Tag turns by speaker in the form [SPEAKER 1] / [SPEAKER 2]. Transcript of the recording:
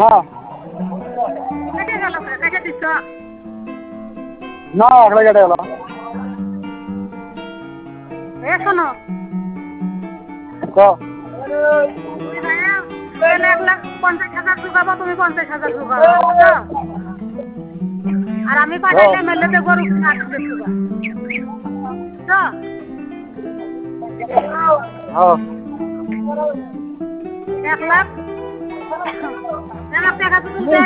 [SPEAKER 1] হ্যাঁ
[SPEAKER 2] কেটে গেল কেটে দিচ্ছ
[SPEAKER 1] না আগলে কেটে গেল
[SPEAKER 2] এ শোনো
[SPEAKER 1] ক
[SPEAKER 2] তুমি ভাইয়া 1,50,000 ঢুকাবো তুমি 50,000 ঢুকাবো বুঝছো আর আমি পাঠাইলে মেলেতে গরু কিনা আসবে ঢুকা বুঝছো
[SPEAKER 1] হ্যাঁ
[SPEAKER 2] 1,00,000 টাকা তুমি